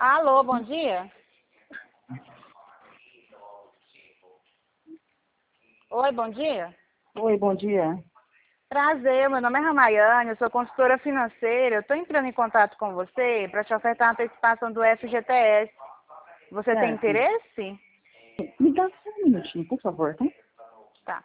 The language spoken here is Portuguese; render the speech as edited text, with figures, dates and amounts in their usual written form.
Alô, bom dia. Oi, bom dia. Oi, bom dia. Prazer, meu nome é Ramayane, eu sou consultora financeira. Eu estou entrando em contato com você para te ofertar a antecipação do FGTS. Você tem Certo. interesse? Me dá só um minutinho, por favor, tá? Tá.